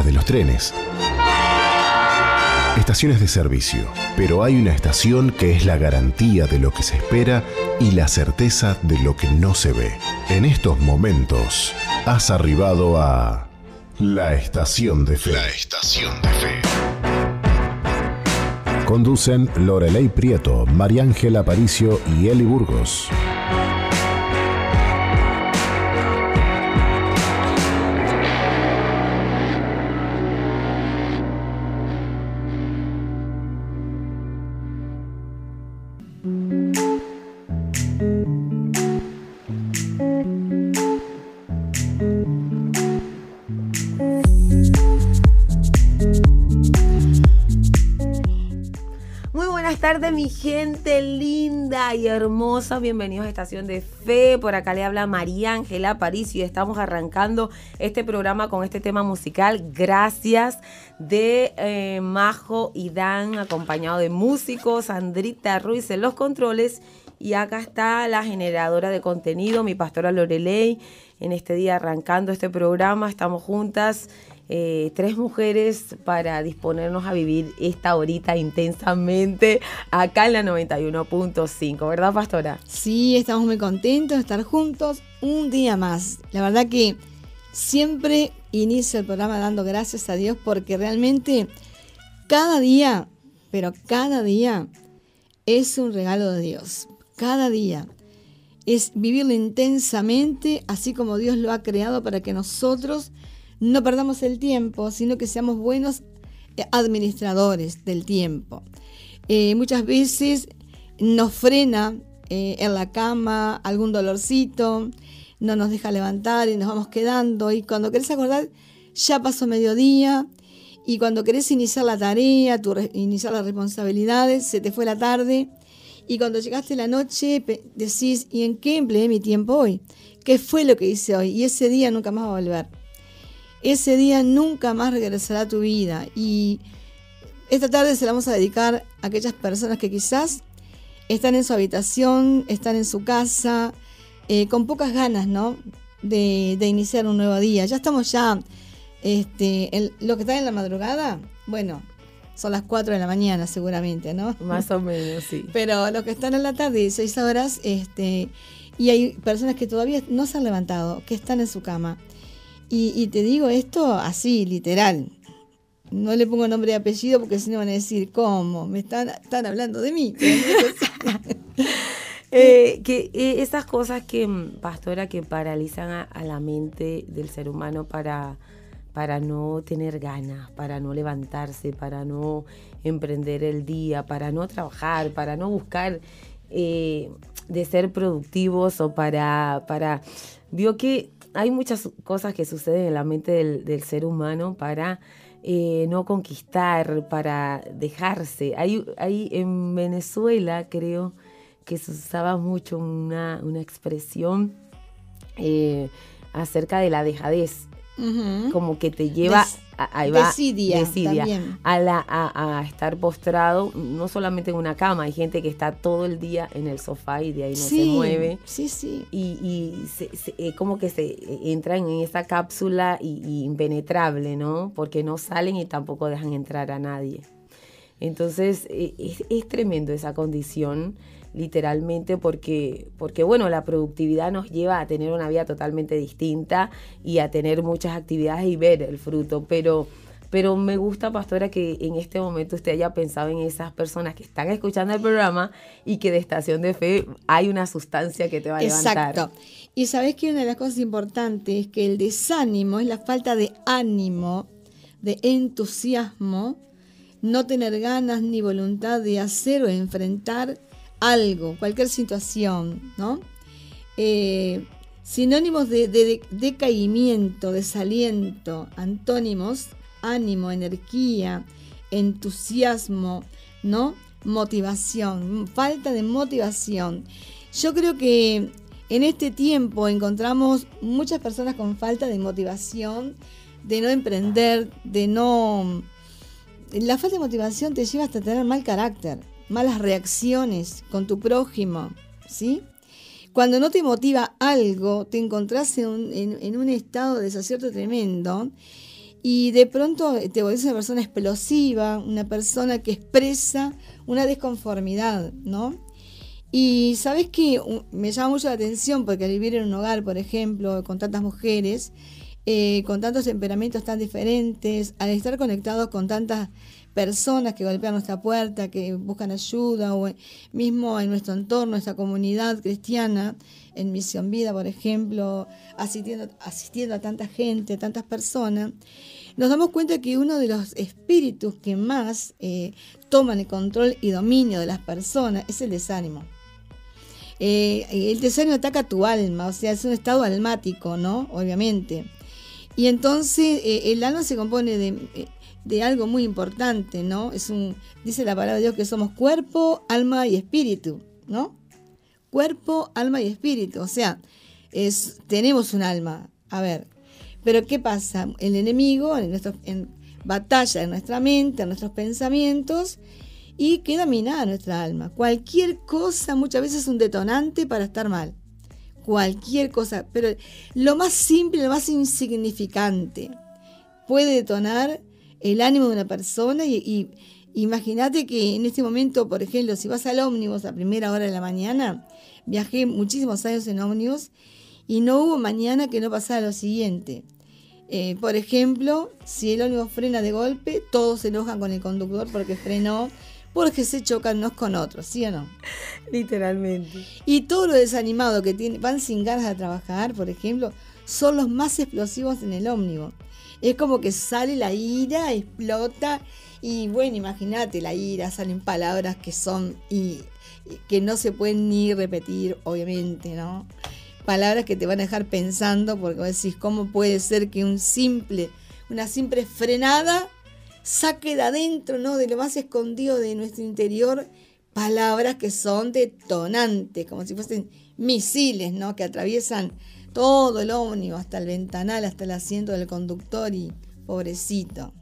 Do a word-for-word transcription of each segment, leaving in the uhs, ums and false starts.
la de los trenes. Estaciones de servicio, pero hay una estación que es la garantía de lo que se espera y la certeza de lo que no se ve. En estos momentos, has arribado a la Estación de Fe. La Estación de Fe. Conducen Loreley Prieto, María Ángela Aparicio y Eli Burgos. Tarde, mi gente linda y hermosa, bienvenidos a Estación de Fe. Por acá le habla María Ángela Aparicio y estamos arrancando este programa con este tema musical, gracias, de eh, Majo y Dan, acompañado de músicos, Sandrita Ruiz en los controles, y acá está la generadora de contenido, mi pastora Loreley. En este día arrancando este programa, estamos juntas, Eh, tres mujeres, para disponernos a vivir esta horita intensamente acá en la noventa y uno punto cinco, ¿verdad, pastora? Sí, estamos muy contentos de estar juntos un día más. La verdad que siempre inicio el programa dando gracias a Dios, porque realmente cada día, pero cada día es un regalo de Dios. Cada día es vivirlo intensamente, así como Dios lo ha creado, para que nosotros no perdamos el tiempo, sino que seamos buenos administradores del tiempo. Eh, muchas veces nos frena eh, en la cama algún dolorcito, no nos deja levantar y nos vamos quedando. Y cuando querés acordar, ya pasó mediodía. Y cuando querés iniciar la tarea, tu, iniciar las responsabilidades, se te fue la tarde. Y cuando llegaste la noche, decís, ¿y en qué empleé mi tiempo hoy? ¿Qué fue lo que hice hoy? Y ese día nunca más va a volver. Ese día nunca más regresará a tu vida. Y esta tarde se la vamos a dedicar a aquellas personas que quizás están en su habitación, están en su casa, eh, con pocas ganas, ¿no?, de, de iniciar un nuevo día. Ya estamos ya, este, en, los que están en la madrugada, bueno, son las cuatro de la mañana seguramente, ¿no? Más o menos, sí. Pero los que están en la tarde, dieciséis horas, este, y hay personas que todavía no se han levantado, que están en su cama. Y, y te digo esto así, literal. No le pongo nombre y apellido porque si no van a decir, ¿cómo? Me están, están hablando de mí. eh, que eh, esas cosas que, pastora, que paralizan a, a la mente del ser humano para, para no tener ganas, para no levantarse, para no emprender el día, para no trabajar, para no buscar eh, de ser productivos o para... para vio que hay muchas cosas que suceden en la mente del, del ser humano para eh, no conquistar, para dejarse. Hay, hay en Venezuela, creo que se usaba mucho una, una expresión eh, acerca de la dejadez. Uh-huh. Como que te lleva Des, a, ahí va, desidia, desidia a, la, a, a estar postrado, no solamente en una cama. Hay gente que está todo el día en el sofá y de ahí no sí, se mueve. Sí, sí. Y, y se, se, eh, como que se entran en esa cápsula y, y impenetrable, ¿no? Porque no salen y tampoco dejan entrar a nadie. Entonces eh, es, es tremendo esa condición, literalmente, porque, porque bueno, la productividad nos lleva a tener una vida totalmente distinta y a tener muchas actividades y ver el fruto, pero, pero me gusta, pastora, que en este momento usted haya pensado en esas personas que están escuchando el programa y que de Estación de Fe hay una sustancia que te va a levantar. Exacto. Y sabes que una de las cosas importantes es que el desánimo es la falta de ánimo, de entusiasmo, no tener ganas ni voluntad de hacer o enfrentar algo, cualquier situación, ¿no? Eh, sinónimos de, de, de decaimiento, desaliento, antónimos, ánimo, energía, entusiasmo, ¿no? Motivación, falta de motivación. Yo creo que en este tiempo encontramos muchas personas con falta de motivación, de no emprender, de no... La falta de motivación te lleva hasta tener mal carácter, malas reacciones con tu prójimo, ¿sí? Cuando no te motiva algo, te encontrás en un, en, en un estado de desacierto tremendo y de pronto te volvés una persona explosiva, una persona que expresa una desconformidad, ¿no? Y sabes que me llama mucho la atención porque al vivir en un hogar, por ejemplo, con tantas mujeres, eh, con tantos temperamentos tan diferentes, al estar conectados con tantas personas que golpean nuestra puerta, que buscan ayuda, o mismo en nuestro entorno, nuestra comunidad cristiana, en Misión Vida, por ejemplo, asistiendo, asistiendo a tanta gente, a tantas personas, nos damos cuenta que uno de los espíritus que más eh, toman el control y dominio de las personas es el desánimo. Eh, el desánimo ataca tu alma, o sea, es un estado almático, ¿no? Obviamente. Y entonces eh, el alma se compone de... Eh, de algo muy importante, ¿no? Es un, dice la palabra de Dios que somos cuerpo, alma y espíritu, ¿no? Cuerpo, alma y espíritu, o sea, es, tenemos un alma. A ver, pero ¿qué pasa? El enemigo en, nuestro, en batalla en nuestra mente, en nuestros pensamientos, y queda minada nuestra alma. Cualquier cosa muchas veces es un detonante para estar mal. Cualquier cosa, pero lo más simple, lo más insignificante puede detonar el ánimo de una persona y, y imagínate que en este momento, por ejemplo, si vas al ómnibus a primera hora de la mañana, viajé muchísimos años en ómnibus y no hubo mañana que no pasara lo siguiente. Eh, por ejemplo, si el ómnibus frena de golpe, todos se enojan con el conductor porque frenó, porque se chocan unos con otros, ¿sí o no? Literalmente. Y todos los desanimados que tienen, van sin ganas de trabajar, por ejemplo, son los más explosivos en el ómnibus. Es como que sale la ira, explota y bueno, imagínate la ira, salen palabras que son y, y que no se pueden ni repetir, obviamente, ¿no? Palabras que te van a dejar pensando porque vos decís, ¿cómo puede ser que un simple, una simple frenada saque de adentro, ¿no? De lo más escondido de nuestro interior, palabras que son detonantes, como si fuesen misiles, ¿no? Que atraviesan todo el ómnibus, hasta el ventanal, hasta el asiento del conductor y pobrecito.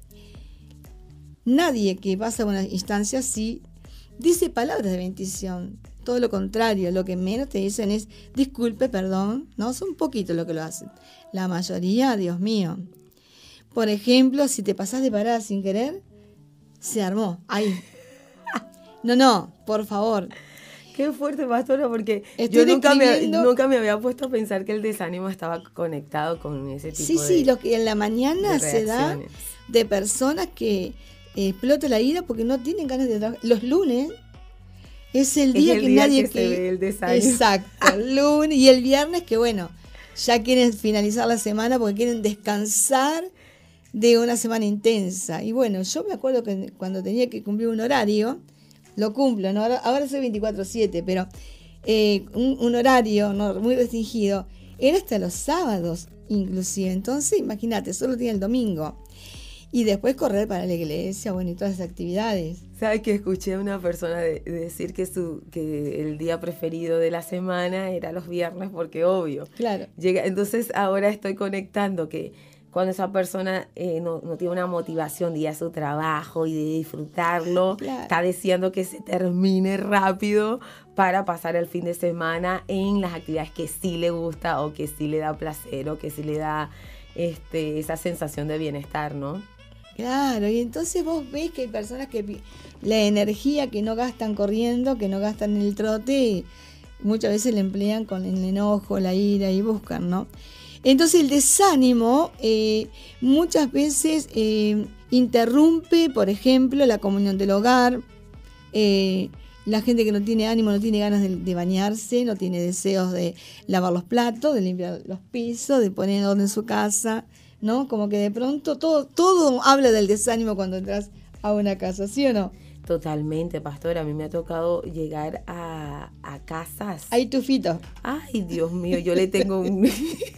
Nadie que pasa una instancia así dice palabras de bendición. Todo lo contrario, lo que menos te dicen es disculpe, perdón, ¿no? Son poquito lo que lo hacen. La mayoría, Dios mío. Por ejemplo, si te pasás de parada sin querer, se armó. Ahí. No, no, por favor. Qué fuerte, pastora, porque Estoy yo nunca me, describiendo- nunca me había puesto a pensar que el desánimo estaba conectado con ese tipo Sí, de sí, lo que en la mañana de se da reacciones. de personas que eh, explota la ira porque no tienen ganas de trabajar. Los lunes es el Es día el que día nadie que se ve el desánimo. Exacto, el lunes y el viernes que bueno, ya quieren finalizar la semana porque quieren descansar de una semana intensa. Y bueno, yo me acuerdo que cuando tenía que cumplir un horario, lo cumplo, ¿no? Ahora, ahora soy veinticuatro siete, pero eh, un, un horario no muy restringido era hasta los sábados inclusive. Entonces, imagínate, solo tenía el domingo. Y después correr para la iglesia, bueno, y todas esas actividades. ¿Sabes que escuché a una persona de, de decir que su que el día preferido de la semana era los viernes porque obvio. Claro. Llega, entonces ahora estoy conectando que cuando esa persona eh, no, no tiene una motivación de ir a su trabajo y de disfrutarlo, Claro. está deseando que se termine rápido para pasar el fin de semana en las actividades que sí le gusta o que sí le da placer o que sí le da este, esa sensación de bienestar, ¿no? Claro, y entonces vos ves que hay personas que pi- la energía que no gastan corriendo, que no gastan en el trote, muchas veces la emplean con el enojo, la ira y buscan, ¿no? Entonces el desánimo eh, muchas veces eh, interrumpe, por ejemplo, la comunión del hogar. Eh, la gente que no tiene ánimo, no tiene ganas de, de bañarse, no tiene deseos de lavar los platos, de limpiar los pisos, de poner orden en su casa, ¿no? Como que de pronto todo, todo habla del desánimo cuando entras a una casa, ¿sí o no? Totalmente, pastora. A mí me ha tocado llegar a, a casas. Hay tufitos. Ay, Dios mío, yo le tengo un...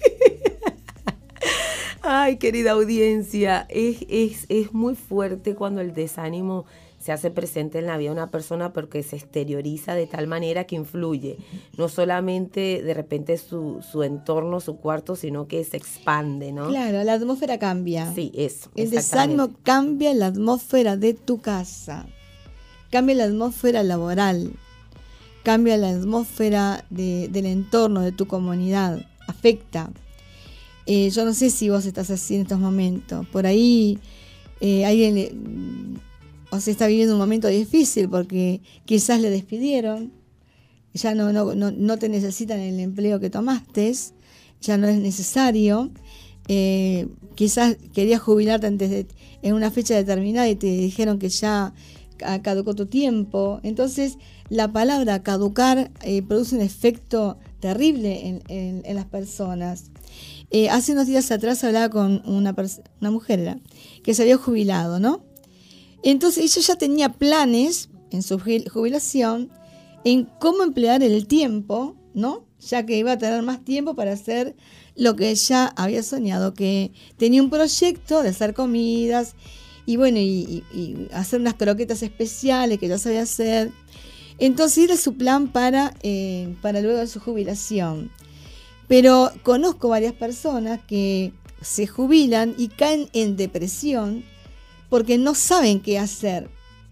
Ay, querida audiencia, es, es, es muy fuerte cuando el desánimo se hace presente en la vida de una persona porque se exterioriza de tal manera que influye no solamente de repente su, su entorno, su cuarto, sino que se expande, ¿no? Claro, la atmósfera cambia. Sí, eso. El exactamente. desánimo cambia la atmósfera de tu casa, cambia la atmósfera laboral, cambia la atmósfera de, del entorno de tu comunidad, afecta. Eh, yo no sé si vos estás así en estos momentos. Por ahí eh, alguien le, o sea, está viviendo un momento difícil porque quizás le despidieron, ya no, no, no, no te necesitan el empleo que tomaste, ya no es necesario. Eh, quizás querías jubilarte antes de, en una fecha determinada y te dijeron que ya caducó tu tiempo. Entonces la palabra caducar eh, produce un efecto terrible en, en, en las personas. Eh, hace unos días atrás hablaba con una, una mujer era, que se había jubilado, ¿no? Entonces ella ya tenía planes en su jubilación en cómo emplear el tiempo, ¿no? Ya que iba a tener más tiempo para hacer lo que ella había soñado, que tenía un proyecto de hacer comidas y bueno, y, y, y hacer unas croquetas especiales que ya sabía hacer. Entonces era su plan para, eh, para luego de su jubilación. Pero conozco varias personas que se jubilan y caen en depresión porque no saben qué hacer.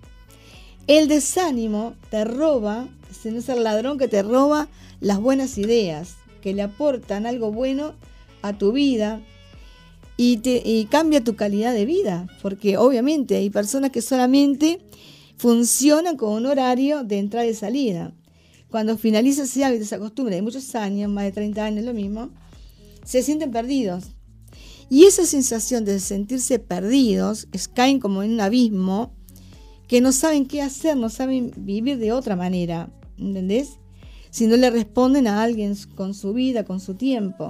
El desánimo te roba, es el ladrón que te roba las buenas ideas, que le aportan algo bueno a tu vida y, te, y cambia tu calidad de vida, porque obviamente hay personas que solamente funcionan con un horario de entrada y salida. Cuando finaliza ese hábito, esa costumbre de muchos años, más de treinta años, lo mismo, se sienten perdidos. Y esa sensación de sentirse perdidos, es, caen como en un abismo, que no saben qué hacer, no saben vivir de otra manera, ¿entendés? Si no le responden a alguien con su vida, con su tiempo.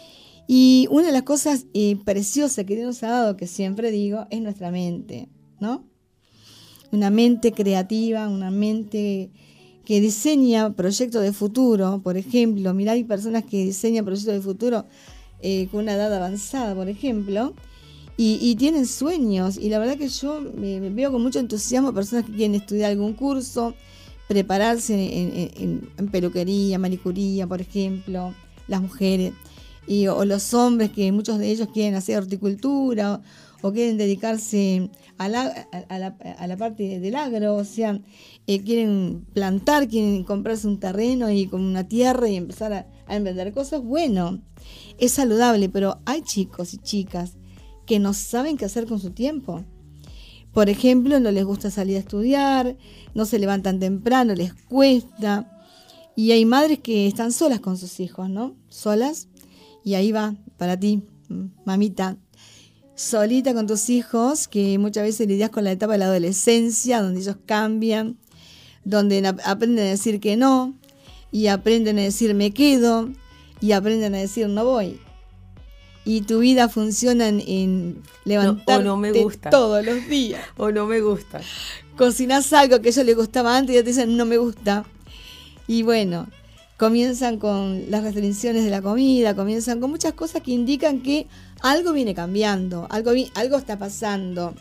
Y una de las cosas eh, preciosas que Dios nos ha dado, que siempre digo, es nuestra mente, ¿no? Una mente creativa, una mente que diseña proyectos de futuro. Por ejemplo, mirá, hay personas que diseñan proyectos de futuro eh, con una edad avanzada, por ejemplo, y, y tienen sueños. Y la verdad que yo me, me veo con mucho entusiasmo personas que quieren estudiar algún curso, prepararse en, en, en peluquería, manicuría, por ejemplo, las mujeres, y, o los hombres que muchos de ellos quieren hacer horticultura o, o quieren dedicarse a la, a, la, a la parte del agro, o sea, eh, quieren plantar, quieren comprarse un terreno y con una tierra y empezar a, a emprender cosas. Bueno, es saludable, pero hay chicos y chicas que no saben qué hacer con su tiempo. Por ejemplo, no les gusta salir a estudiar, no se levantan temprano, les cuesta. Y hay madres que están solas con sus hijos, ¿no? Solas. Y ahí va, para ti, mamita, solita con tus hijos, que muchas veces lidias con la etapa de la adolescencia, donde ellos cambian, donde aprenden a decir que no, y aprenden a decir me quedo, y aprenden a decir no voy. Y tu vida funciona en, en levantarte no, o no me gusta. Todos los días. O no me gusta. Cocinás algo que a ellos les gustaba antes y ya te dicen no me gusta. Y bueno, comienzan con las restricciones de la comida, comienzan con muchas cosas que indican que algo viene cambiando, algo, algo está pasando.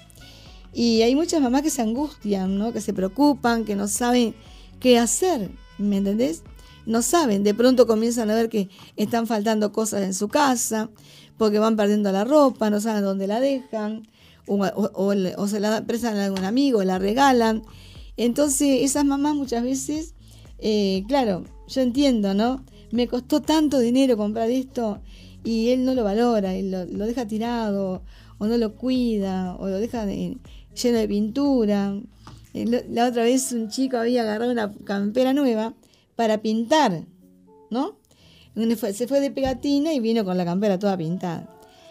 Y hay muchas mamás que se angustian, ¿no? Que se preocupan, que no saben qué hacer, ¿me entendés? No saben, de pronto comienzan a ver que están faltando cosas en su casa, porque van perdiendo la ropa, no saben dónde la dejan, o, o, o, o se la prestan a algún amigo, la regalan. Entonces esas mamás muchas veces, eh, claro, yo entiendo, ¿no? Me costó tanto dinero comprar esto y él no lo valora, él lo, lo deja tirado, o no lo cuida, o lo deja de, lleno de pintura. La otra vez un chico había agarrado una campera nueva para pintar, ¿no? Se fue de pegatina y vino con la campera toda pintada.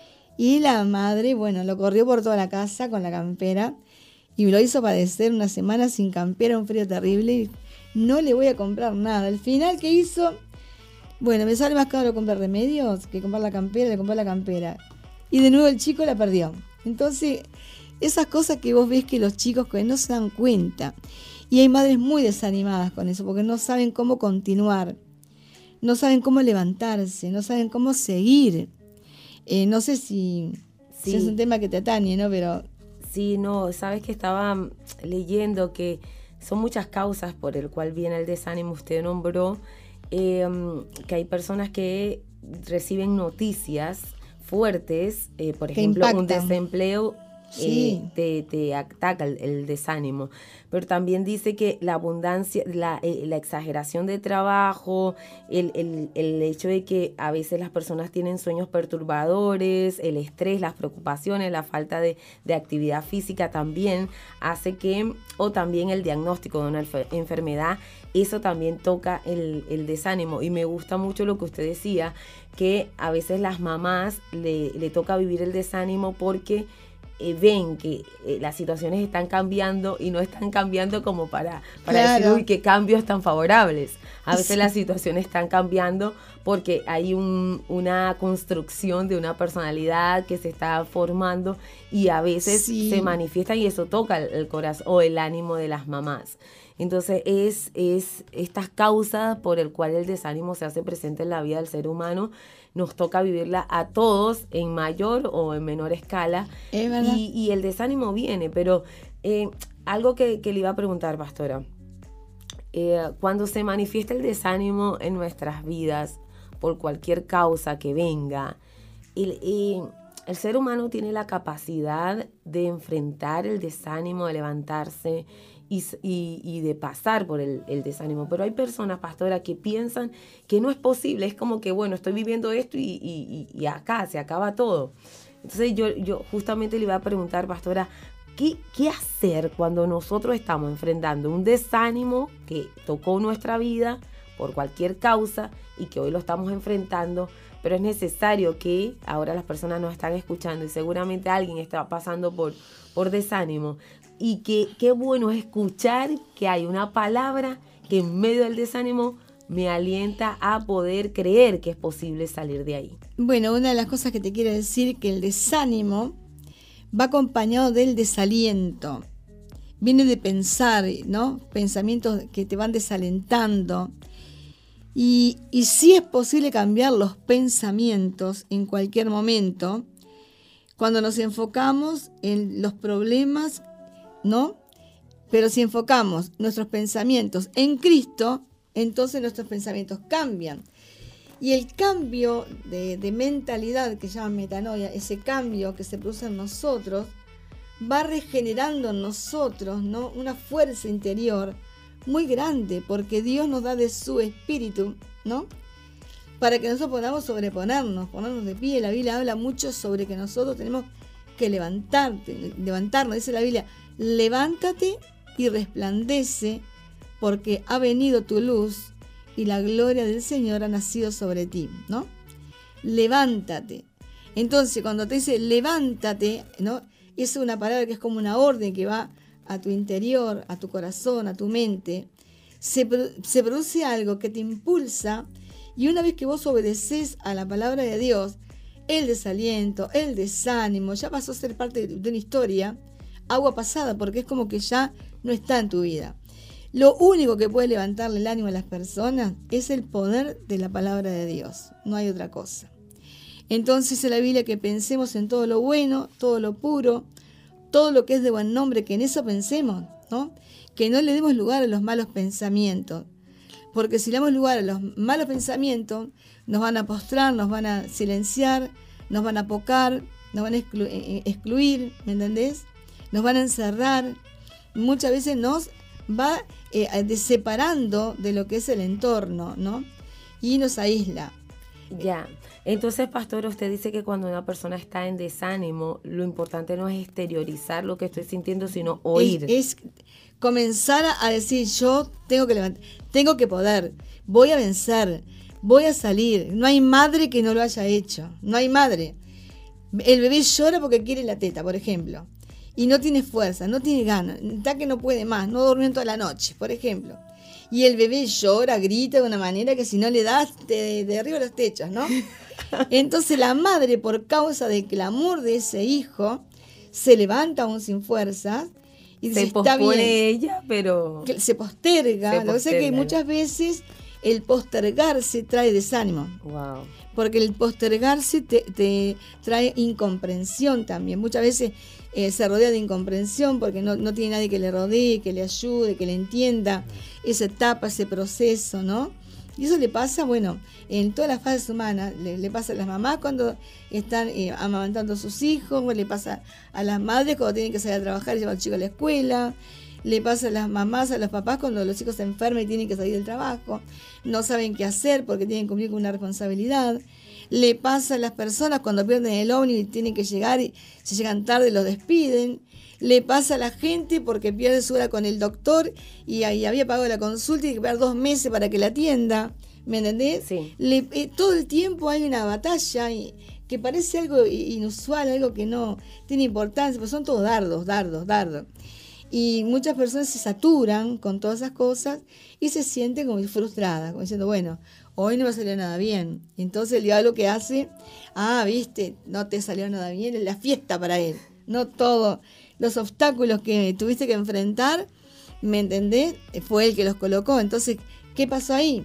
Y la madre, bueno, lo corrió por toda la casa con la campera y lo hizo padecer una semana sin campera, un frío terrible. Y no le voy a comprar nada. Al final, ¿qué hizo? Bueno, me sale más caro comprar remedios que comprar la campera, le compré la campera. Y de nuevo el chico la perdió. Entonces, esas cosas que vos ves que los chicos que no se dan cuenta. Y hay madres muy desanimadas con eso, porque no saben cómo continuar. No saben cómo levantarse, no saben cómo seguir. Eh, no sé si, sí. si es un tema que te atañe, ¿no? Pero sí, no, sabes que estaba leyendo que son muchas causas por el cual viene el desánimo. Usted nombró eh, que hay personas que reciben noticias fuertes, eh, por ejemplo, un desempleo Sí. eh, te, te ataca el, el desánimo. Pero también dice que la abundancia, la, eh, la exageración de trabajo, el, el, el hecho de que a veces las personas tienen sueños perturbadores, el estrés, las preocupaciones, la falta de, de actividad física también hace que, o también el diagnóstico de una enfer- enfermedad, eso también toca el, el desánimo. Y me gusta mucho lo que usted decía, que a veces las mamás le, le toca vivir el desánimo porque Eh, ven que eh, las situaciones están cambiando y no están cambiando como para, para Claro. decir, uy, qué cambios tan favorables. A veces Sí. las situaciones están cambiando porque hay un, una construcción de una personalidad que se está formando y a veces Sí. se manifiestan y eso toca el, el corazón o el ánimo de las mamás. Entonces es, es estas causas por el cual el desánimo se hace presente en la vida del ser humano. Nos toca vivirla a todos en mayor o en menor escala. Es verdad. Y, y el desánimo viene, pero eh, algo que, que le iba a preguntar, pastora. Eh, cuando se manifiesta el desánimo en nuestras vidas, por cualquier causa que venga, el, eh, el ser humano tiene la capacidad de enfrentar el desánimo, de levantarse y, y, y de pasar por el, el desánimo. Pero hay personas, pastora, que piensan que no es posible. Es como que, bueno, estoy viviendo esto y, y, y acá se acaba todo. Entonces yo, yo justamente le iba a preguntar, pastora, ¿qué, qué hacer cuando nosotros estamos enfrentando un desánimo que tocó nuestra vida por cualquier causa y que hoy lo estamos enfrentando? Pero es necesario que ahora las personas nos están escuchando y seguramente alguien está pasando por, por desánimo. Y que qué bueno es escuchar que hay una palabra que en medio del desánimo me alienta a poder creer que es posible salir de ahí. Bueno, una de las cosas que te quiero decir que el desánimo va acompañado del desaliento. Viene de pensar, ¿no? Pensamientos que te van desalentando. Y, y sí es posible cambiar los pensamientos en cualquier momento cuando nos enfocamos en los problemas, ¿no? Pero si enfocamos nuestros pensamientos en Cristo, entonces nuestros pensamientos cambian. Y el cambio de, de mentalidad que llaman metanoia, ese cambio que se produce en nosotros, va regenerando en nosotros, ¿no? Una fuerza interior muy grande, porque Dios nos da de su espíritu, ¿no? Para que nosotros podamos sobreponernos, ponernos de pie. La Biblia habla mucho sobre que nosotros tenemos que levantarte, levantarnos. Dice la Biblia, levántate y resplandece, porque ha venido tu luz y la gloria del Señor ha nacido sobre ti, ¿no? Levántate. Entonces, cuando te dice levántate, ¿no? Es una palabra que es como una orden que va a tu interior, a tu corazón, a tu mente. Se, se produce algo que te impulsa, y una vez que vos obedeces a la palabra de Dios, el desaliento, el desánimo, ya pasó a ser parte de una historia, agua pasada, porque es como que ya no está en tu vida. Lo único que puede levantarle el ánimo a las personas es el poder de la palabra de Dios, no hay otra cosa. Entonces dice la Biblia que pensemos en todo lo bueno, todo lo puro, todo lo que es de buen nombre, que en eso pensemos, ¿no? Que no le demos lugar a los malos pensamientos, porque si le damos lugar a los malos pensamientos, nos van a postrar, nos van a silenciar, nos van a apocar, nos van a exclu- excluir, ¿me entendés? Nos van a encerrar, muchas veces nos va eh, separando de lo que es el entorno, ¿no? Y nos aísla. Ya, entonces, pastora, usted dice que cuando una persona está en desánimo, lo importante no es exteriorizar lo que estoy sintiendo, sino oír. Es, es comenzar a decir, yo tengo que levantar, tengo que poder, voy a vencer, voy a salir. No hay madre que no lo haya hecho, no hay madre. El bebé llora porque quiere la teta, por ejemplo, y no tiene fuerza, no tiene ganas, está que no puede más, no durmió toda la noche, por ejemplo. Y el bebé llora, grita de una manera que si no le das, te derriba los techos, ¿no? Entonces la madre, por causa del clamor de ese hijo, se levanta aún sin fuerzas y dice, se está bien. pospone ella, pero... Que se posterga. Se Lo que pasa es que posterga. muchas veces el postergarse trae desánimo. Wow. Porque el postergarse te, te trae incomprensión también. Muchas veces eh, se rodea de incomprensión porque no, no tiene nadie que le rodee, que le ayude, que le entienda esa etapa, ese proceso, ¿no? Y eso le pasa, bueno, en todas las fases humanas. Le, le pasa a las mamás cuando están eh, amamantando a sus hijos, le pasa a las madres cuando tienen que salir a trabajar y llevar al chico a la escuela, le pasa a las mamás, a los papás cuando los hijos se enferman y tienen que salir del trabajo, no saben qué hacer porque tienen que cumplir con una responsabilidad. Le pasa a las personas cuando pierden el ómnibus y tienen que llegar y si llegan tarde los despiden. Le pasa a la gente porque pierde su hora con el doctor y, y había pagado la consulta y hay que esperar dos meses para que la atienda. ¿Me entendés? Sí. Le, eh, todo el tiempo hay una batalla y, que parece algo inusual, algo que no tiene importancia, pero son todos dardos, dardos, dardos. Y muchas personas se saturan con todas esas cosas y se sienten como frustradas, como diciendo, bueno, hoy no me salió nada bien. Entonces el diablo que hace, ah, viste, no te salió nada bien, es la fiesta para él, no todo. Los obstáculos que tuviste que enfrentar, ¿me entendés? Fue él que los colocó. Entonces, ¿qué pasó ahí?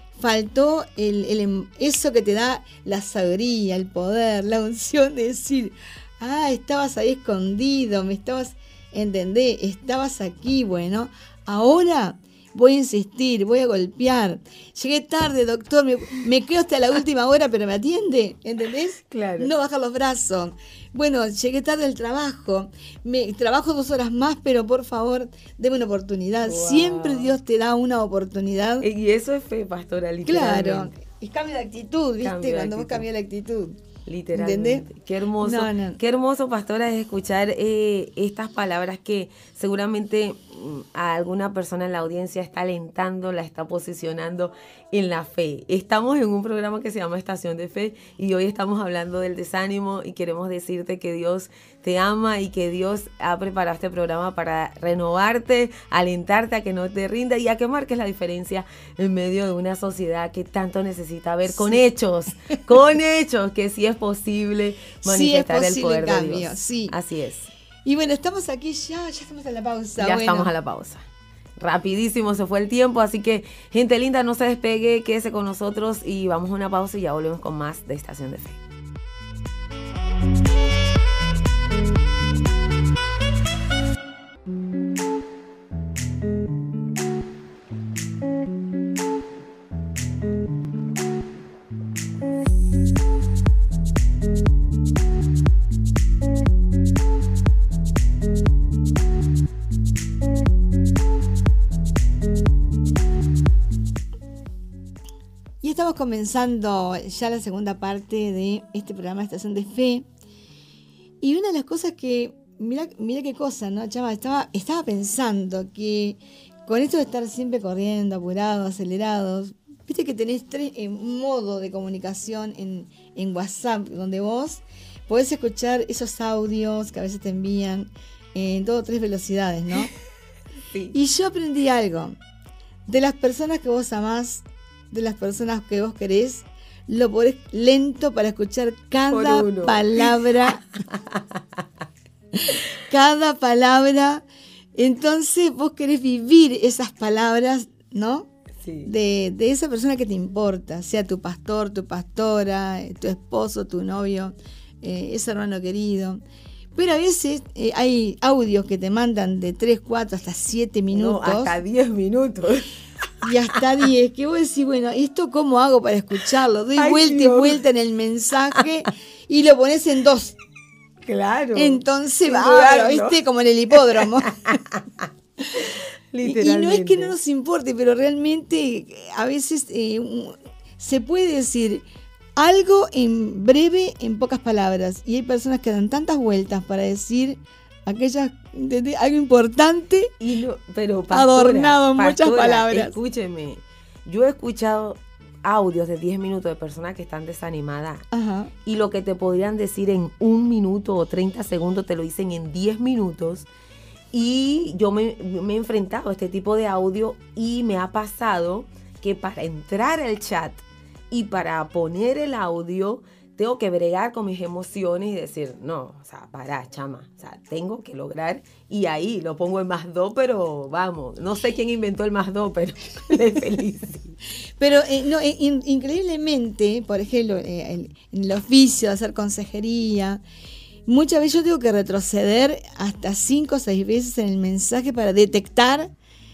Faltó el, el, eso que te da la sabiduría, el poder, la unción de decir, ah, estabas ahí escondido, me estabas, ¿entendés? Estabas aquí, bueno, ahora voy a insistir, voy a golpear. Llegué tarde, doctor, me, me quedo hasta la última hora, pero me atiende, ¿entendés? Claro. No bajar los brazos. Bueno, llegué tarde al trabajo, me trabajo dos horas más, pero por favor, deme una oportunidad. Wow. Siempre Dios te da una oportunidad. Y eso es fe, pastora, literalmente. Claro, y cambio de actitud, ¿viste? Cambio de Cuando vos actitud. cambias la actitud. Literalmente. ¿Entendés? Qué hermoso. No, no. Qué hermoso, pastora, es escuchar eh, estas palabras que seguramente mm, a alguna persona en la audiencia está alentando, la está posicionando en la fe. Estamos en un programa que se llama Estación de Fe y hoy estamos hablando del desánimo y queremos decirte que Dios te ama y que Dios ha preparado este programa para renovarte, alentarte a que no te rindas y a que marques la diferencia en medio de una sociedad que tanto necesita ver con Sí. hechos, con hechos, que sí es posible manifestar Sí es el poder posible de cambio, Dios. sí. Así es. Y bueno, estamos aquí ya, ya estamos en la pausa. Ya bueno. estamos a la pausa. Rapidísimo se fue el tiempo, así que gente linda, no se despegue, quédese con nosotros y vamos a una pausa y ya volvemos con más de Estación de Fe. Y estamos comenzando ya la segunda parte de este programa Estación de Fe. Y una de las cosas que, mira, mira qué cosa, ¿no, Chama? Estaba, estaba pensando que con esto de estar siempre corriendo, apurados, acelerados, viste que tenés tres eh, modos de comunicación en, en WhatsApp, donde vos podés escuchar esos audios que a veces te envían en todo tres velocidades, ¿no? Sí. Y yo aprendí algo. De las personas que vos amás, de las personas que vos querés, lo ponés lento para escuchar cada Por uno. palabra. Cada palabra. Entonces vos querés vivir esas palabras, ¿no? Sí. De, de esa persona que te importa, sea tu pastor, tu pastora, eh, tu esposo, tu novio, eh, ese hermano querido. Pero a veces eh, hay audios que te mandan de tres, cuatro, hasta siete minutos. No, hasta diez minutos. Y hasta diez, que vos decís, bueno, ¿esto cómo hago para escucharlo? Doy Ay, vuelta Dios. y vuelta en el mensaje y lo pones en dos. Claro. Entonces, Sin bárbaro, dudarlo. ¿viste? Como en el hipódromo. Y, y Literalmente. no es que no nos importe, pero realmente a veces eh, se puede decir algo en breve, en pocas palabras. Y hay personas que dan tantas vueltas para decir aquellas, ¿entendés? Algo importante. Y no, pero pastora, Adornado en muchas pastora, palabras. Escúcheme, yo he escuchado audios de diez minutos de personas que están desanimadas Ajá. y lo que te podrían decir en un minuto o treinta segundos te lo dicen en diez minutos. Y yo me, me he enfrentado a este tipo de audio y me ha pasado que para entrar al chat y para poner el audio tengo que bregar con mis emociones y decir, no, o sea, pará, chama, o sea, tengo que lograr, y ahí lo pongo en más dos, pero vamos, no sé quién inventó el más dos, pero le felicito. Pero eh, no, eh, in- increíblemente, por ejemplo, eh, el- en el oficio de hacer consejería, muchas veces yo tengo que retroceder hasta cinco o seis veces en el mensaje para detectar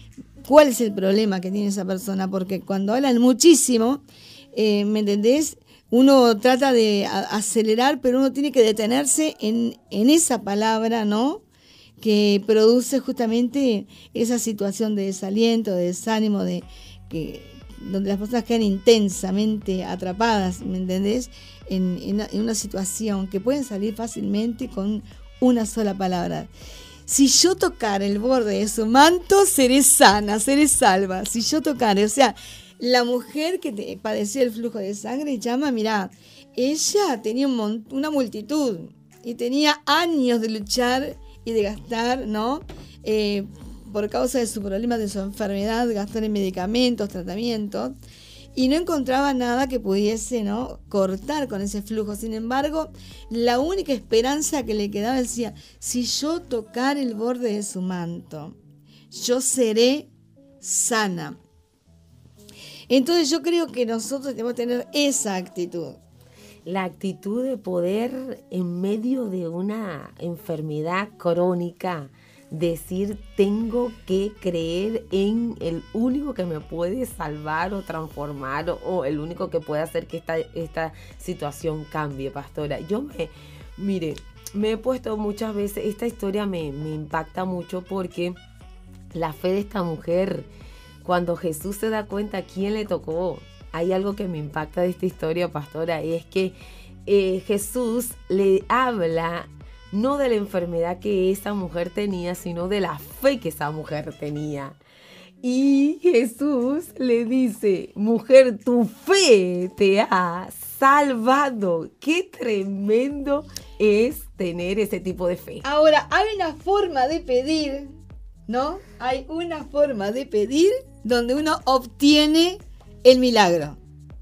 cuál es el problema que tiene esa persona, porque cuando hablan muchísimo, eh, ¿me entendés? Uno trata de a- acelerar, pero uno tiene que detenerse en, en esa palabra, ¿no? Que produce justamente esa situación de desaliento, de desánimo, de que donde las personas quedan intensamente atrapadas, ¿me entendés? En, en, en una situación que pueden salir fácilmente con una sola palabra. Si yo tocara el borde de su manto, seré sana, seré salva. Si yo tocare, o sea, la mujer que te, padecía el flujo de sangre, llama, mirá, ella tenía un mon- una multitud y tenía años de luchar y de gastar, ¿no? Eh, por causa de su problema, de su enfermedad, gastar en medicamentos, tratamientos, y no encontraba nada que pudiese, ¿no?, cortar con ese flujo. Sin embargo, la única esperanza que le quedaba decía, si yo tocar el borde de su manto, yo seré sana. Entonces yo creo que nosotros debemos tener esa actitud. La actitud de poder, en medio de una enfermedad crónica, decir, tengo que creer en el único que me puede salvar o transformar, o, o el único que puede hacer que esta, esta situación cambie, pastora. Yo me, mire, me he puesto muchas veces, esta historia me, me impacta mucho porque la fe de esta mujer, cuando Jesús se da cuenta quién le tocó, hay algo que me impacta de esta historia, pastora, y es que eh, Jesús le habla no de la enfermedad que esa mujer tenía, sino de la fe que esa mujer tenía. Y Jesús le dice, mujer, tu fe te ha salvado. Qué tremendo es tener ese tipo de fe. Ahora, hay una forma de pedir, ¿no? Hay una forma de pedir donde uno obtiene el milagro.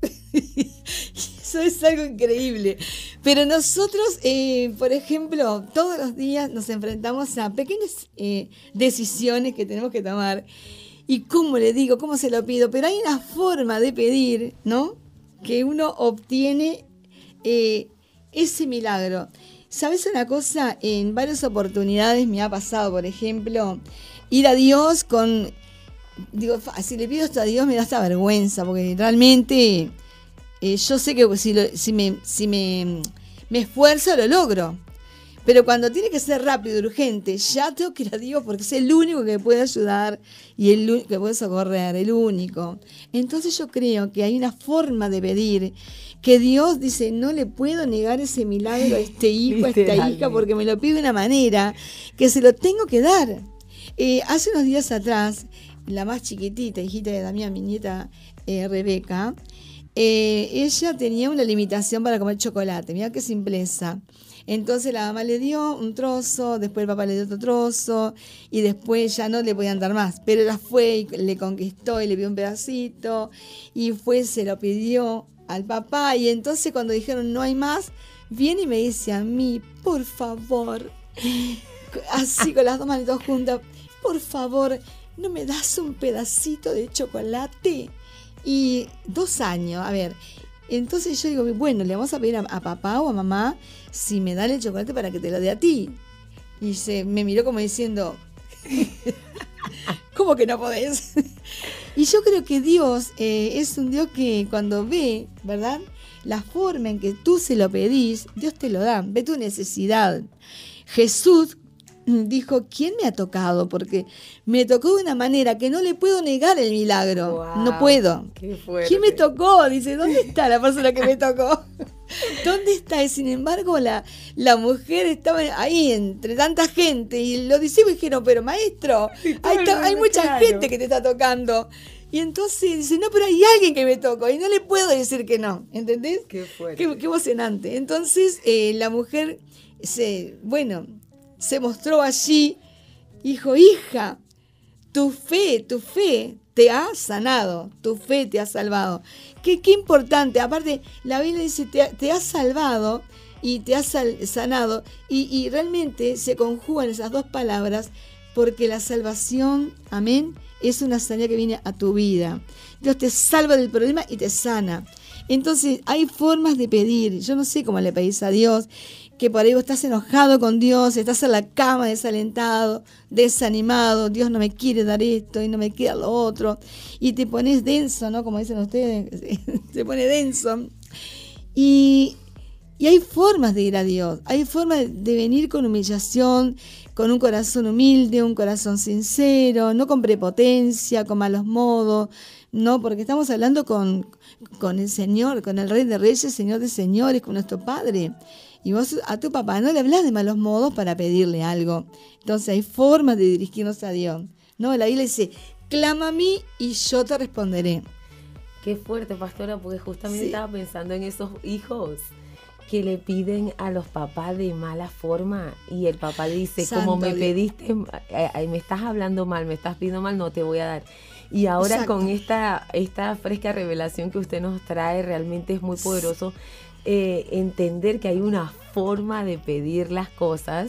Eso es algo increíble. Pero nosotros, eh, por ejemplo, todos los días nos enfrentamos a pequeñas eh, decisiones que tenemos que tomar. Y cómo le digo, cómo se lo pido. Pero hay una forma de pedir, ¿no?, que uno obtiene eh, ese milagro. ¿Sabes una cosa? En varias oportunidades me ha pasado, por ejemplo, ir a Dios con... Digo, si le pido esto a Dios me da esta vergüenza, porque realmente eh, yo sé que si, lo, si, me, si me, me esfuerzo lo logro. Pero cuando tiene que ser rápido y urgente, ya tengo que ir a Dios porque es el único que puede ayudar y el único que puede socorrer, el único. Entonces yo creo que hay una forma de pedir que Dios dice, no le puedo negar ese milagro a este hijo, a esta hija, porque me lo pide de una manera que se lo tengo que dar. Eh, hace unos días atrás, la más chiquitita, hijita de Damián, mi nieta eh, Rebeca, eh, ella tenía una limitación para comer chocolate. Mirá qué simpleza. Entonces la mamá le dio un trozo, después el papá le dio otro trozo y después ya no le podían dar más. Pero ella fue y le conquistó y le pidió un pedacito y fue, se lo pidió al papá. Y entonces cuando dijeron no hay más, viene y me dice a mí, por favor, así con las dos manitos juntas, por favor, ¿no me das un pedacito de chocolate? Y dos años, a ver, entonces yo digo, bueno, le vamos a pedir a, a papá o a mamá si me dan el chocolate para que te lo dé a ti. Y se me miró como diciendo, ¿cómo que no podés? Y yo creo que Dios eh, es un Dios que cuando ve, ¿verdad?, la forma en que tú se lo pedís, Dios te lo da, ve tu necesidad. Jesús dijo, ¿quién me ha tocado? Porque me tocó de una manera que no le puedo negar el milagro. Wow, no puedo. Qué fuerte. ¿Quién me tocó? Dice, ¿dónde está la persona que me tocó? ¿Dónde está? Y sin embargo, la, la mujer estaba ahí entre tanta gente y los discípulos dijeron, pero maestro, hay, está, hay mucha claro. gente que te está tocando. Y entonces dice, no, pero hay alguien que me tocó y no le puedo decir que no. ¿Entendés? Qué fuerte. Qué, qué emocionante. Entonces, eh, la mujer, se, bueno... se mostró allí, dijo, hija, tu fe, tu fe te ha sanado, tu fe te ha salvado. Qué, qué importante, aparte la Biblia dice, te, te ha salvado y te ha sal, sanado, y, y realmente se conjugan esas dos palabras porque la salvación, amén, es una sanidad que viene a tu vida. Dios te salva del problema y te sana. Entonces hay formas de pedir, yo no sé cómo le pedís a Dios, que por ahí vos estás enojado con Dios, estás en la cama desalentado, desanimado, Dios no me quiere dar esto y no me quiere dar lo otro, y te pones denso, ¿no? Como dicen ustedes, se pone denso. Y, y hay formas de ir a Dios, hay formas de venir con humillación, con un corazón humilde, un corazón sincero, no con prepotencia, con malos modos, no, porque estamos hablando con, con el Señor, con el Rey de Reyes, Señor de Señores, con nuestro Padre. Y vos a tu papá no le hablas de malos modos para pedirle algo. Entonces hay formas de dirigirnos a Dios, ¿no? La Biblia dice, clama a mí y yo te responderé. Qué fuerte, pastora, porque justamente Sí. estaba pensando en esos hijos que le piden a los papás de mala forma y el papá le dice, Santo como me Dios. pediste, eh, eh, me estás hablando mal, me estás pidiendo mal, no te voy a dar. Y ahora Exacto. con esta, esta fresca revelación que usted nos trae, realmente es muy poderoso eh, entender que hay una forma de pedir las cosas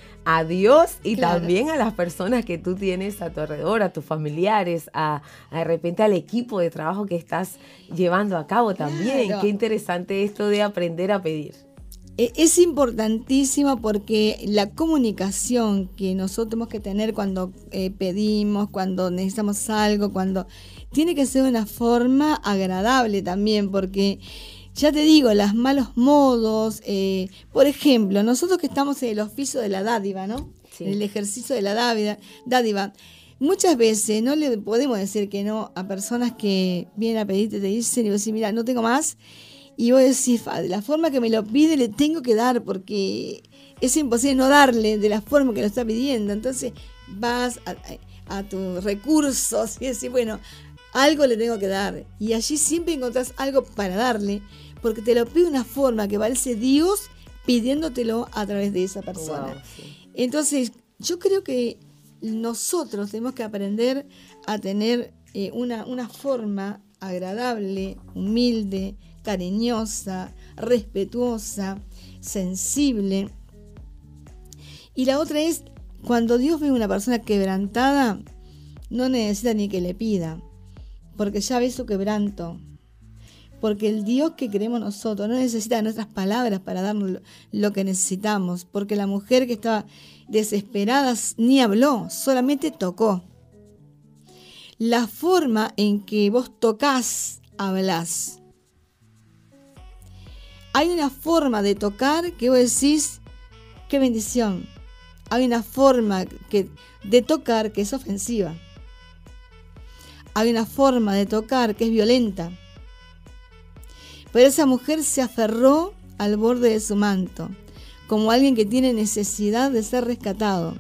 a Dios y Claro. también a las personas que tú tienes a tu alrededor, a tus familiares, a, a de repente al equipo de trabajo que estás llevando a cabo también. Claro. Qué interesante esto de aprender a pedir. Eh, Es importantísimo porque la comunicación que nosotros tenemos que tener cuando eh, pedimos, cuando necesitamos algo, cuando tiene que ser de una forma agradable también, porque ya te digo, los malos modos, eh, por ejemplo, nosotros que estamos en el oficio de la dádiva, ¿no? Sí. En el ejercicio de la dádiva, dádiva, muchas veces no le podemos decir que no a personas que vienen a pedirte, te dicen y vos decís, mira, no tengo más. Y vos decís, de la forma que me lo pide le tengo que dar porque es imposible no darle de la forma que lo está pidiendo. Entonces vas a, a, a tus recursos y decís, bueno, algo le tengo que dar. Y allí siempre encontrás algo para darle porque te lo pide una forma que parece Dios pidiéndotelo a través de esa persona. Wow, sí. Entonces yo creo que nosotros tenemos que aprender a tener eh, una, una forma agradable, humilde, cariñosa, respetuosa, sensible. Y la otra es, cuando Dios ve a una persona quebrantada, no necesita ni que le pida, porque ya ve su quebranto. Porque el Dios que creemos nosotros no necesita nuestras palabras para darnos lo, lo que necesitamos, porque la mujer que estaba desesperada ni habló, solamente tocó. La forma en que vos tocás, hablás. Hay una forma de tocar que vos decís, qué bendición. Hay una forma que, de tocar que es ofensiva. Hay una forma de tocar que es violenta. Pero esa mujer se aferró al borde de su manto, como alguien que tiene necesidad de ser rescatado.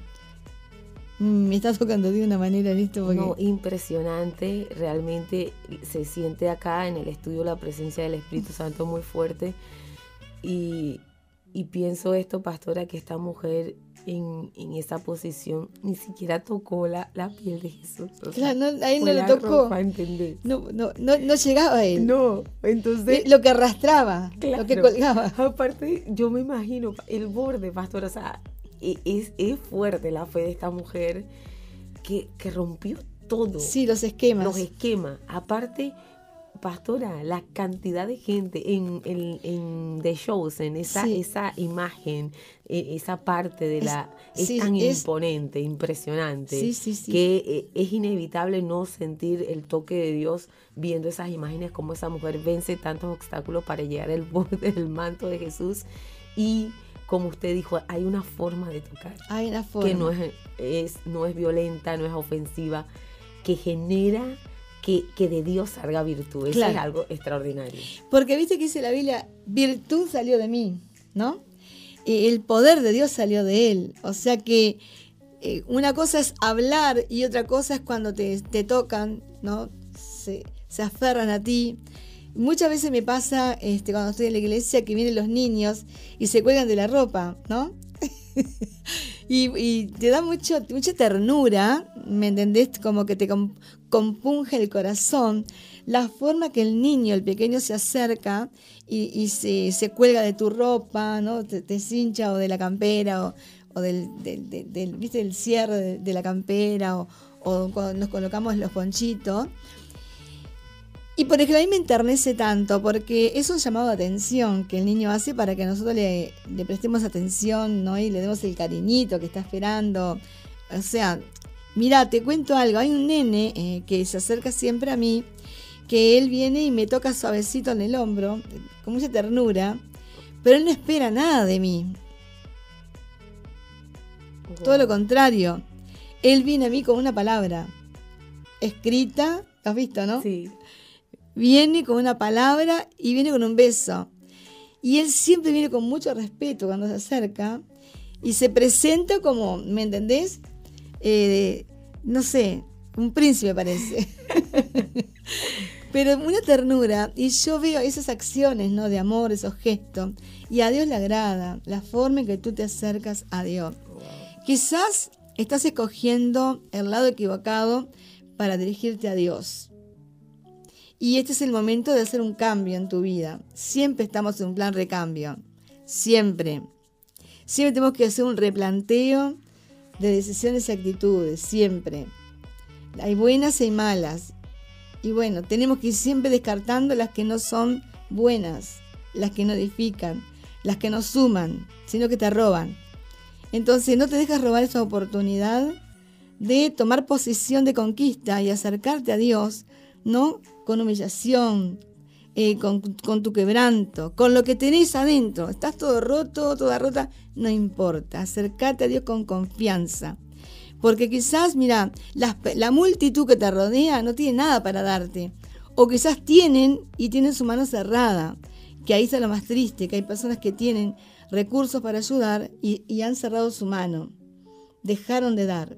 Me está tocando de una manera en esto porque... No, impresionante, realmente se siente acá en el estudio la presencia del Espíritu Santo muy fuerte y, y pienso esto, pastora, que esta mujer en, en esa posición ni siquiera tocó la, la piel de Jesús. O sea, Claro, no, ahí no fue le la tocó. ropa, ¿entendés? No, no, no, no llegaba a él. No, entonces... Eh, Lo que arrastraba, Claro. lo que colgaba. Aparte, yo me imagino el borde, pastor, o sea, e- es, es fuerte la fe de esta mujer que, que rompió todo. Sí, los esquemas. Los esquemas. Aparte, pastora, la cantidad de gente en, en, en The Chosen, esa, Sí. esa imagen, eh, esa parte de la... Es- Es, sí, tan es- imponente, impresionante, Sí, sí, sí. que eh, es inevitable no sentir el toque de Dios viendo esas imágenes, como esa mujer vence tantos obstáculos para llegar al borde del manto de Jesús. Y como usted dijo, hay una forma de tocar Hay una forma. que no es, es, no es violenta, no es ofensiva, que genera que, que de Dios salga virtud. Eso Claro. es algo extraordinario. Porque viste que dice la Biblia, virtud salió de mí, ¿no? Eh, el poder de Dios salió de él. O sea que eh, una cosa es hablar y otra cosa es cuando te, te tocan, ¿no? Se, se aferran a ti. Muchas veces me pasa este, cuando estoy en la iglesia que vienen los niños y se cuelgan de la ropa, ¿no? y, y te da mucho, mucha ternura, ¿me entendés? Como que te com- compunge el corazón la forma que el niño, el pequeño, se acerca y, y se, se cuelga de tu ropa, ¿no? Te, te cincha o de la campera o, o del, del, del, del, ¿viste? del cierre de, de la campera o, o cuando nos colocamos los ponchitos. Y por ejemplo, a mí me enternece tanto porque es un llamado de atención que el niño hace para que nosotros le, le prestemos atención, ¿no? Y le demos el cariñito que está esperando. O sea, mira, te cuento algo. Hay un nene eh, que se acerca siempre a mí, que él viene y me toca suavecito en el hombro, con mucha ternura, pero él no espera nada de mí. Wow. Todo lo contrario. Él viene a mí con una palabra escrita, ¿lo has visto, no? Sí. Viene con una palabra y viene con un beso. Y él siempre viene con mucho respeto cuando se acerca y se presenta como, ¿me entendés? Eh, no sé, un príncipe parece. Pero una ternura. Y yo veo esas acciones, ¿no? De amor, esos gestos. Y a Dios le agrada la forma en que tú te acercas a Dios. Wow. Quizás estás escogiendo el lado equivocado para dirigirte a Dios. Y este es el momento de hacer un cambio en tu vida. Siempre estamos en un plan recambio. Siempre. Siempre tenemos que hacer un replanteo de decisiones y actitudes. Siempre. Hay buenas y malas. Y bueno, tenemos que ir siempre descartando las que no son buenas, las que no edifican, las que no suman, sino que te roban. Entonces no te dejes robar esa oportunidad de tomar posición de conquista y acercarte a Dios, ¿no? Con humillación, eh, con, con tu quebranto, con lo que tenés adentro. Estás todo roto, toda rota, no importa. Acércate a Dios con confianza. Porque quizás, mira, la, la multitud que te rodea no tiene nada para darte. O quizás tienen y tienen su mano cerrada. Que ahí está lo más triste, que hay personas que tienen recursos para ayudar y, y han cerrado su mano. Dejaron de dar.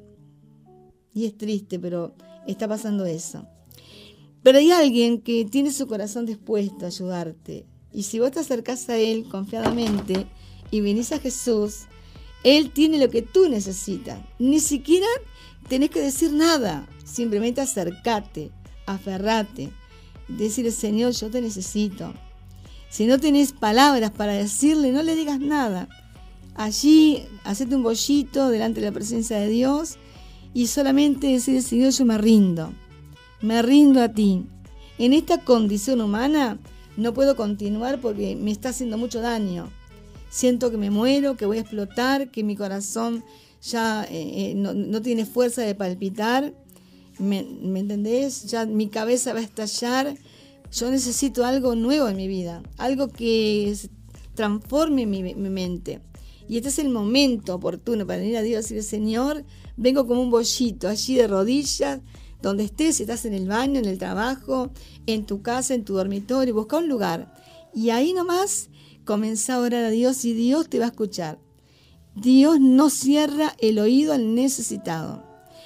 Y es triste, pero está pasando eso. Pero hay alguien que tiene su corazón dispuesto a ayudarte. Y si vos te acercás a Él confiadamente y venís a Jesús, Él tiene lo que tú necesitas. Ni siquiera tenés que decir nada. Simplemente acercate, aferrate. Decirle, Señor, yo te necesito. Si no tenés palabras para decirle, no le digas nada. Allí, hacete un bollito delante de la presencia de Dios y solamente decirle, Señor, yo me rindo. Me rindo a ti. En esta condición humana no puedo continuar porque me está haciendo mucho daño. Siento que me muero, que voy a explotar, que mi corazón ya eh, no, no tiene fuerza de palpitar. ¿Me, ¿Me entendés? Ya mi cabeza va a estallar. Yo necesito algo nuevo en mi vida. Algo que transforme mi, mi mente. Y este es el momento oportuno para venir a Dios y decirle, Señor, vengo como un bollito, allí de rodillas, donde estés, si estás en el baño, en el trabajo, en tu casa, en tu dormitorio, busca un lugar. Y ahí nomás comenzá a orar a Dios y Dios te va a escuchar. Dios no cierra el oído al necesitado.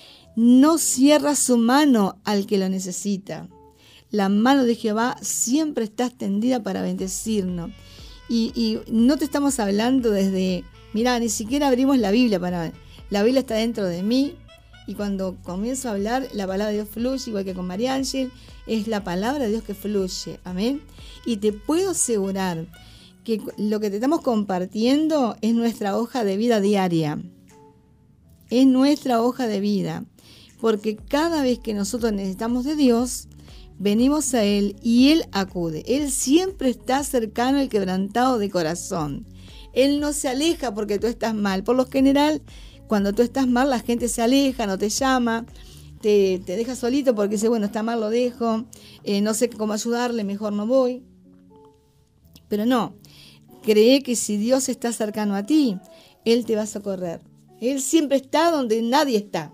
No cierra su mano al que lo necesita. La mano de Jehová siempre está extendida para bendecirnos. Y, y no te estamos hablando desde, mirá, ni siquiera abrimos la Biblia para... La Biblia está dentro de mí. Y cuando comienzo a hablar, la palabra de Dios fluye, igual que con María Ángel, es la palabra de Dios que fluye. Amén. Y te puedo asegurar que lo que te estamos compartiendo es nuestra hoja de vida diaria. Es nuestra hoja de vida. Porque cada vez que nosotros necesitamos de Dios, venimos a Él y Él acude. Él siempre está cercano al quebrantado de corazón. Él no se aleja porque tú estás mal. Por lo general, cuando tú estás mal, la gente se aleja, no te llama, te, te deja solito porque dice, bueno, está mal, lo dejo, eh, no sé cómo ayudarle, mejor no voy. Pero no, cree que si Dios está cercano a ti, Él te va a socorrer. Él siempre está donde nadie está.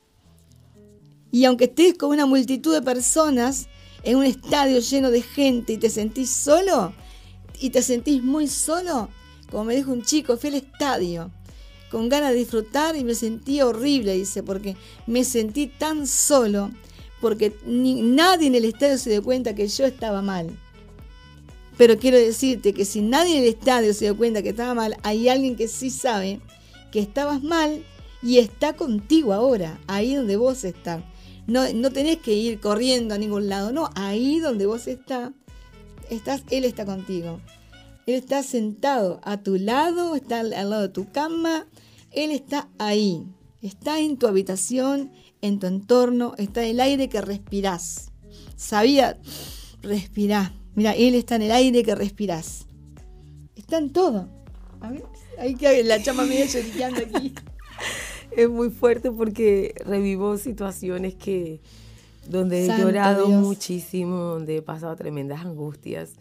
Y aunque estés con una multitud de personas, en un estadio lleno de gente y te sentís solo, y te sentís muy solo, como me dijo un chico, fui al estadio con ganas de disfrutar y me sentí horrible, dice, porque me sentí tan solo, porque ni, nadie en el estadio se dio cuenta que yo estaba mal. Pero quiero decirte que si nadie en el estadio se dio cuenta que estaba mal, hay alguien que sí sabe que estabas mal y está contigo ahora, ahí donde vos estás. No, no tenés que ir corriendo a ningún lado, no, ahí donde vos estás, estás, Él está contigo. Él está sentado a tu lado, está al, al lado de tu cama, Él está ahí, está en tu habitación, en tu entorno, está en el aire que respirás. Sabía, respirá. Mira, Él está en el aire que respirás. Está en todo. A ver, ahí que la chama medio lloriqueando aquí. Es muy fuerte porque revivo situaciones que donde Santo he llorado Dios. muchísimo, donde he pasado tremendas angustias.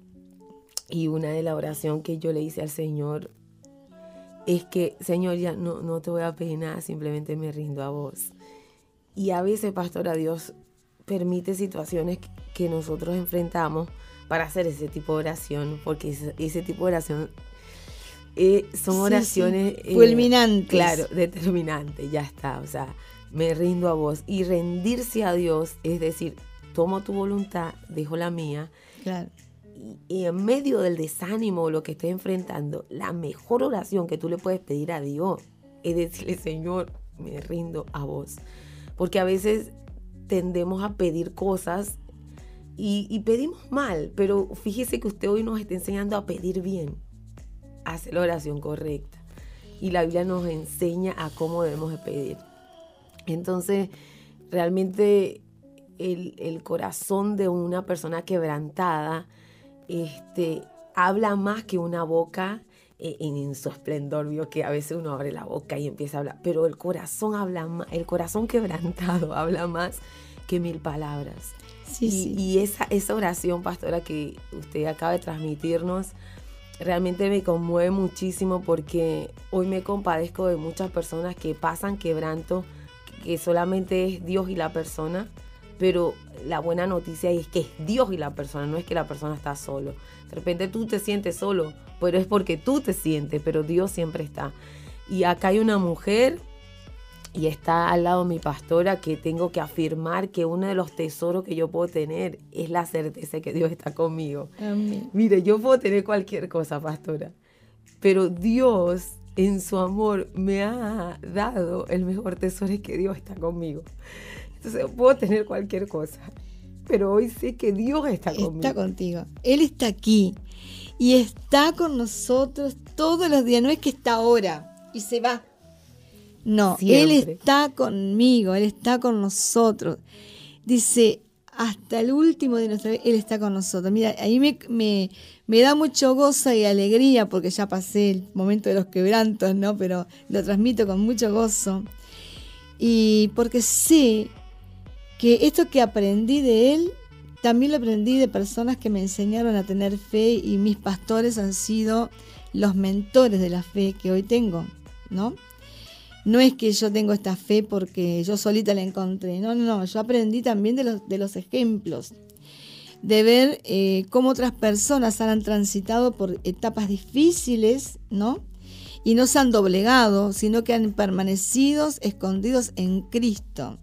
Y una de las oraciones que yo le hice al Señor es que, Señor, ya no, no te voy a pedir nada, simplemente me rindo a vos. Y a veces, pastora, Dios permite situaciones que nosotros enfrentamos para hacer ese tipo de oración, porque ese, ese tipo de oración eh, son Sí, oraciones sí. Fulminantes. Eh, claro, determinantes, ya está, o sea, me rindo a vos. Y rendirse a Dios es decir, tomo tu voluntad, dejo la mía. Claro. Y, y en medio del desánimo o lo que estés enfrentando, la mejor oración que tú le puedes pedir a Dios es decirle, Señor, me rindo a vos. Porque a veces tendemos a pedir cosas y, y pedimos mal, pero fíjese que usted hoy nos está enseñando a pedir bien, a hacer la oración correcta. Y la Biblia nos enseña a cómo debemos de pedir. Entonces, realmente el, el corazón de una persona quebrantada este, habla más que una boca en, en su esplendor, vio que a veces uno abre la boca y empieza a hablar, pero el corazón habla más, el corazón quebrantado habla más que mil palabras. Sí, y sí. y esa, esa oración, pastora, que usted acaba de transmitirnos, realmente me conmueve muchísimo porque hoy me compadezco de muchas personas que pasan quebranto, que solamente es Dios y la persona, pero la buena noticia es que es Dios y la persona, no es que la persona está solo. De repente tú te sientes solo, pero es porque tú te sientes, pero Dios siempre está. Y acá hay una mujer y está al lado mi pastora que tengo que afirmar que uno de los tesoros que yo puedo tener es la certeza de que Dios está conmigo. Amén. Mire, yo puedo tener cualquier cosa, pastora, pero Dios en su amor me ha dado el mejor tesoro, es que Dios está conmigo. Entonces puedo tener cualquier cosa, pero hoy sé que Dios está conmigo. Está contigo. Él está aquí y está con nosotros todos los días. No es que está ahora y se va. No, Siempre. Él está conmigo, Él está con nosotros. Dice, hasta el último de nuestra vida, Él está con nosotros. Mira, ahí me, me, me da mucho gozo y alegría porque ya pasé el momento de los quebrantos, ¿no? Pero lo transmito con mucho gozo. Y porque sé que esto que aprendí de Él, también lo aprendí de personas que me enseñaron a tener fe, y mis pastores han sido los mentores de la fe que hoy tengo, ¿no? No es que yo tengo esta fe porque yo solita la encontré, no, no, no, yo aprendí también de los, de los ejemplos, de ver eh, cómo otras personas han transitado por etapas difíciles, ¿no? Y no se han doblegado, sino que han permanecido escondidos en Cristo,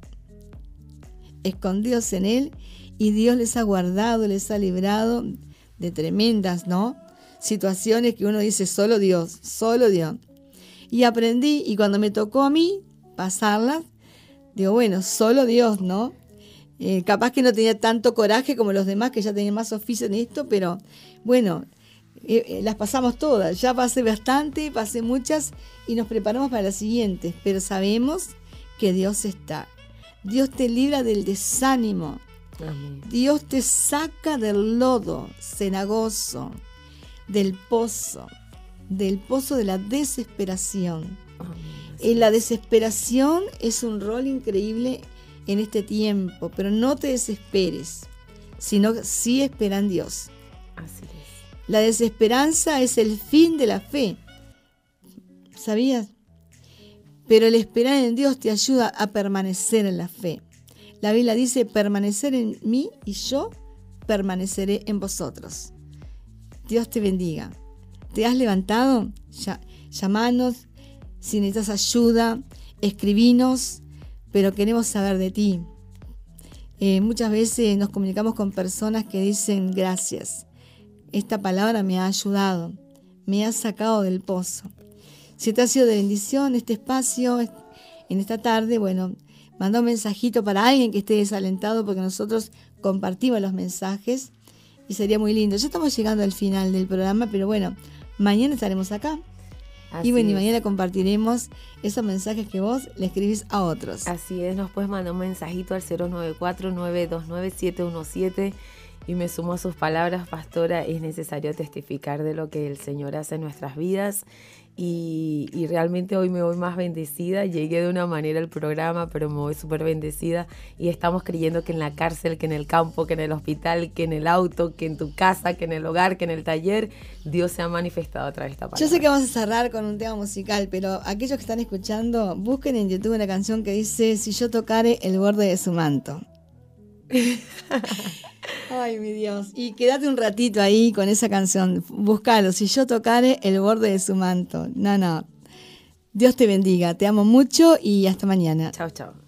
escondidos en Él, y Dios les ha guardado, les ha librado de tremendas, ¿no? Situaciones que uno dice, solo Dios, solo Dios. Y aprendí, y cuando me tocó a mí pasarlas, digo, bueno, solo Dios, ¿no? Eh, capaz que no tenía tanto coraje como los demás, que ya tenían más oficio en esto, pero bueno, eh, eh, las pasamos todas. Ya pasé bastante, pasé muchas, y nos preparamos para las siguientes, pero sabemos que Dios está. Dios te libra del desánimo. Amén. Dios te saca del lodo cenagoso, del pozo, del pozo de la desesperación. Amén. Eh, la desesperación es un rol increíble en este tiempo, pero no te desesperes, sino sí espera en Dios. Así es. La desesperanza es el fin de la fe, ¿sabías? Pero el esperar en Dios te ayuda a permanecer en la fe. La Biblia dice, permanecer en mí y yo permaneceré en vosotros. Dios te bendiga. ¿Te has levantado? Ya, llamanos, si necesitas ayuda, escribinos, pero queremos saber de ti. Eh, muchas veces nos comunicamos con personas que dicen gracias. Esta palabra me ha ayudado, me ha sacado del pozo. Si te ha sido de bendición este espacio, en esta tarde, bueno, manda un mensajito para alguien que esté desalentado, porque nosotros compartimos los mensajes y sería muy lindo. Ya estamos llegando al final del programa, pero bueno, mañana estaremos acá. Así y bueno, y es. mañana compartiremos esos mensajes que vos le escribís a otros. Así es, nos puedes mandar un mensajito al cero nueve cuatro, nueve dos nueve, siete uno siete y me sumo a sus palabras, pastora. Es necesario testificar de lo que el Señor hace en nuestras vidas. Y, y realmente hoy me voy más bendecida. Llegué de una manera al programa, pero me voy súper bendecida. Y estamos creyendo que en la cárcel, que en el campo, que en el hospital, que en el auto, que en tu casa, que en el hogar, que en el taller, Dios se ha manifestado a través de esta palabra. Yo sé que vamos a cerrar con un tema musical, pero aquellos que están escuchando, busquen en YouTube una canción que dice: si yo tocare el borde de su manto. Ay, mi Dios. Y quédate un ratito ahí con esa canción. Búscalo. Si yo tocare el borde de su manto. No, no. Dios te bendiga. Te amo mucho y hasta mañana. Chao, chao.